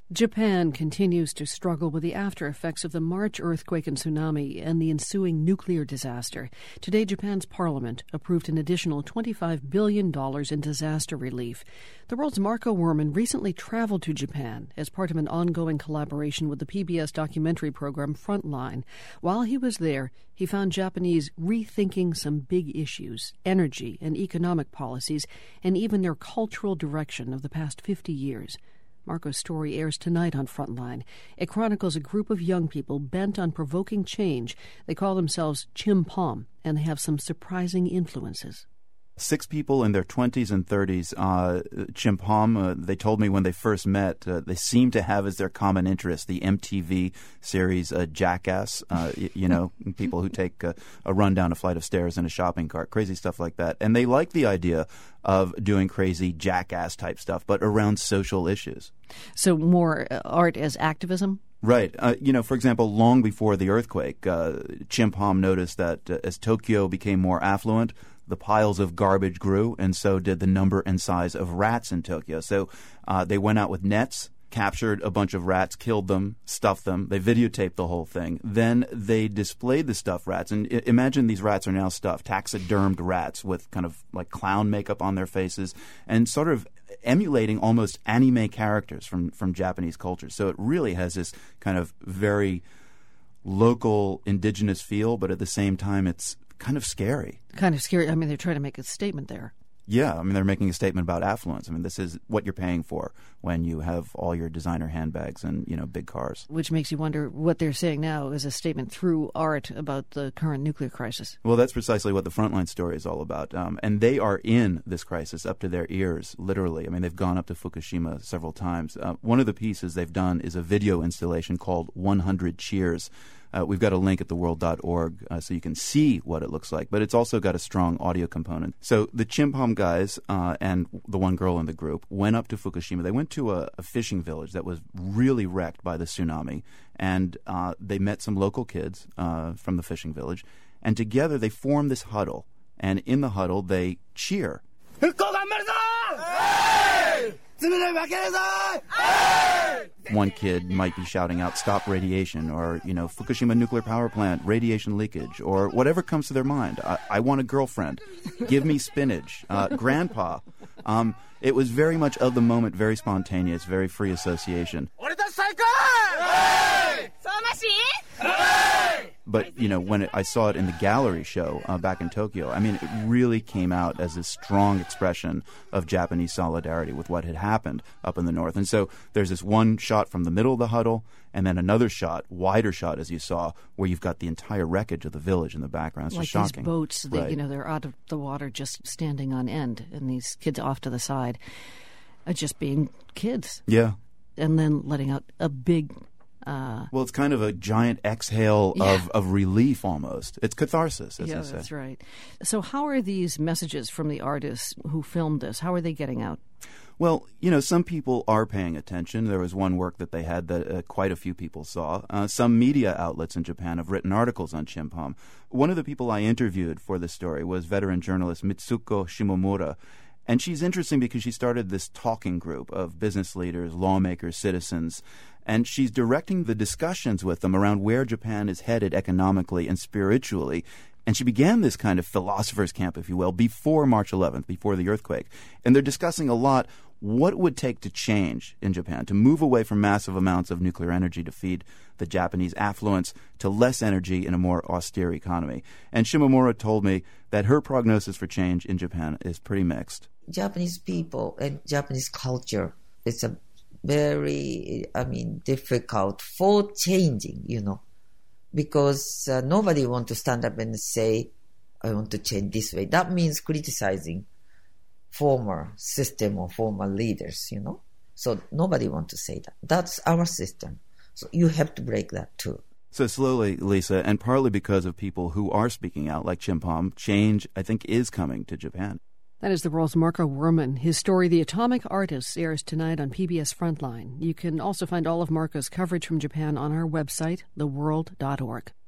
Japan continues to struggle with the after effects of the March earthquake and tsunami and the ensuing nuclear disaster. Today, Japan's parliament approved an additional $25 billion in disaster relief. The World's Marco Werman recently traveled to Japan as part of an ongoing collaboration with the PBS documentary program Frontline. While he was there, he found Japanese rethinking some big issues, energy and economic policies, and even their cultural direction of the past 50 years. Marco's story airs tonight on Frontline. It chronicles a group of young people bent on provoking change. They call themselves Chimpom, and they have some surprising influences. 6 people in their 20s and 30s. Chimpom, they told me when they first met, they seem to have as their common interest the MTV series Jackass, people who take a run down a flight of stairs in a shopping cart, crazy stuff like that. And they like the idea of doing crazy jackass type stuff, but around social issues. So more art as activism? Right. For example, long before the earthquake, Chimpom noticed that as Tokyo became more affluent, the piles of garbage grew, and so did the number and size of rats in Tokyo. So they went out with nets, captured a bunch of rats, killed them, stuffed them. They videotaped the whole thing. Then they displayed the stuffed rats. And imagine these rats are now stuffed, taxidermed rats with kind of like clown makeup on their faces and sort of emulating almost anime characters from Japanese culture. So it really has this kind of very local, indigenous feel, but at the same time it's kind of scary. Kind of scary. I mean, they're trying to make a statement there. Yeah, I mean, they're making a statement about affluence. I mean, this is what you're paying for when you have all your designer handbags and, big cars. Which makes you wonder what they're saying now is a statement through art about the current nuclear crisis. Well, that's precisely what the Frontline story is all about. And they are in this crisis up to their ears, literally. I mean, they've gone up to Fukushima several times. One of the pieces they've done is a video installation called 100 Cheers. We've got a link at theworld.org so you can see what it looks like, but it's also got a strong audio component. So the Chimpom guys and the one girl in the group went up to Fukushima. They went to a fishing village that was really wrecked by the tsunami, and they met some local kids from the fishing village, and together they formed this huddle, and in the huddle they cheer. One kid might be shouting out, "Stop radiation," or, Fukushima nuclear power plant, radiation leakage, or whatever comes to their mind. I want a girlfriend. Give me spinach. Grandpa. It was very much of the moment, very spontaneous, very free association. But, when I saw it in the gallery show back in Tokyo, I mean, it really came out as a strong expression of Japanese solidarity with what had happened up in the north. And so there's this one shot from the middle of the huddle, and then another shot, wider shot, as you saw, where you've got the entire wreckage of the village in the background. It's just shocking. Like these boats, right. They're out of the water just standing on end, and these kids off to the side, just being kids. Yeah. And then letting out a big... well, it's kind of a giant exhale of relief almost. It's catharsis, as they say. That's right. So how are these messages from the artists who filmed this, how are they getting out? Well, some people are paying attention. There was one work that they had that quite a few people saw. Some media outlets in Japan have written articles on Chimpom. One of the people I interviewed for this story was veteran journalist Mitsuko Shimomura. And she's interesting because she started this talking group of business leaders, lawmakers, citizens, and she's directing the discussions with them around where Japan is headed economically and spiritually. And she began this kind of philosopher's camp, if you will, before March 11th, before the earthquake. And they're discussing a lot what it would take to change in Japan, to move away from massive amounts of nuclear energy to feed the Japanese affluence to less energy in a more austere economy. And Shimomura told me that her prognosis for change in Japan is pretty mixed. Japanese people and Japanese culture, it's a very, difficult for changing, because nobody wants to stand up and say, I want to change this way. That means criticizing former system or former leaders, So nobody wants to say that. That's our system. So you have to break that too. So slowly, Lisa, and partly because of people who are speaking out like Chimpom, change, I think, is coming to Japan. That is the world's Marco Werman. His story, The Atomic Artists, airs tonight on PBS Frontline. You can also find all of Marco's coverage from Japan on our website, theworld.org.